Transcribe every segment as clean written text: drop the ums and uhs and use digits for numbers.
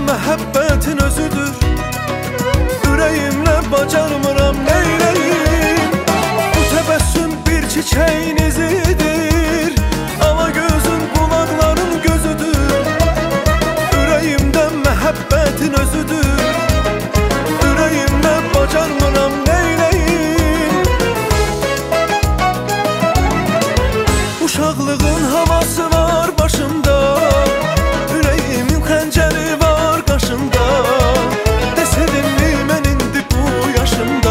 məhəbbətin özüdür. Ürəyimlə bacarmıram neyləyim. Bu təbəssüm bir çiçəyin izidir. Ala gözün qulaqların gözüdür. Ürəyimdə məhəbbətin özüdür. Ürəyimlə bacarmıram neyləyim. Uşaqlığın havası var başımda. Ürəyimin xəncəri var qaşımda. De sevimli mən indi bu yaşımda.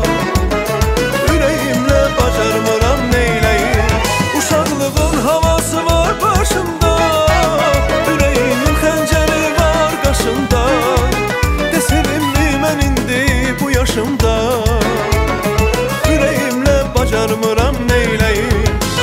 Ürəyimlə bacarmıram neyləyim. Uşaqlığın havası var başımda. Ürəyimin xəncəri var qaşımda. De sevimli mən indi bu yaşımda. Ürəyimlə bacarmıram neyləyim.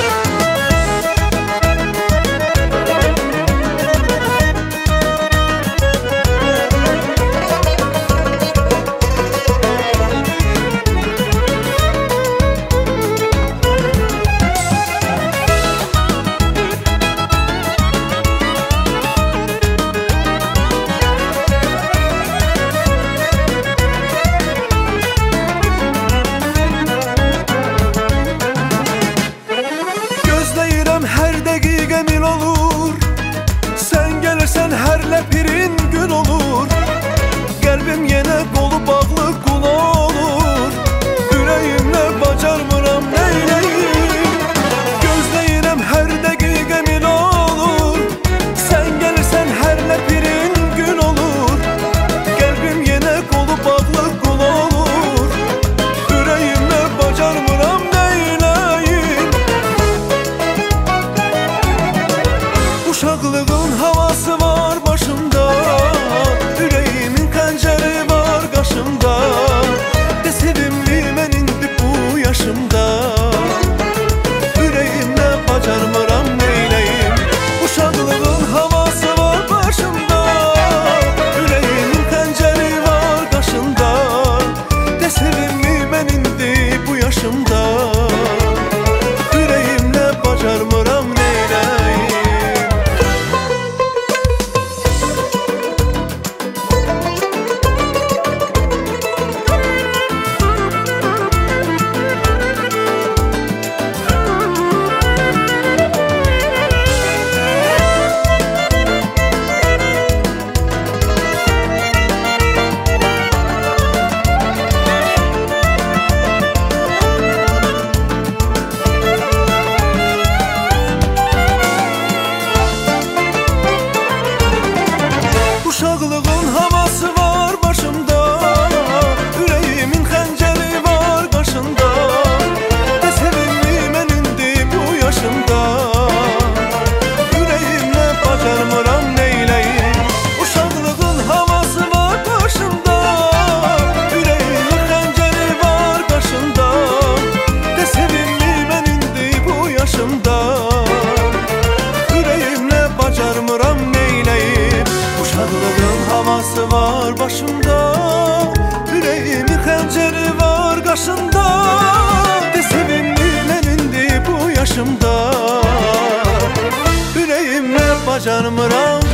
Hər dəqiqə mil olur. Sən gəlirsən hər ləpirin gün olur. Qəlbim yenə qolu bağlı qul olur. Ürəyimlə bacarmıram neyləyim. Gözləyirəm hər dəqiqə mil olur. Sən gəlirsən hər ləpirin gün olur. Qəlbim yenə qolu bağlı qul olur. Ürəyimlə bacarmıram neyləyim. Uşaqlığın havası var başımda. Ürəyimin xəncəri var qaşımda. De sevimli mən indi bu yaşımda. Ürəyimlə bacarmıram neyləyim. Uşaqlığın havası var başımda. Ürəyimin xəncəri var qaşımda. De sevimli mən indi bu yaşımda. Ürəyimlə bacarmıram neyləyim. Uşaqlığın havası var başımda. Ürəyimin xəncəri var qaşımda. De sevimli mən indi bu yaşımda. Ürəyimlə bacarmıram neyləyim. Uşaqlığın havası var başımda. Ürəyimin xəncəri var qaşımda. De sevimli mən indi bu yaşımda. Ürəyimlə bacarmıram neyləyim. Uşaqlığın havası var başımda. Ürəyimin xəncəri var qaşımda. De sevimli mən indi bu yaşımda. Ürəyimlə bacarmıram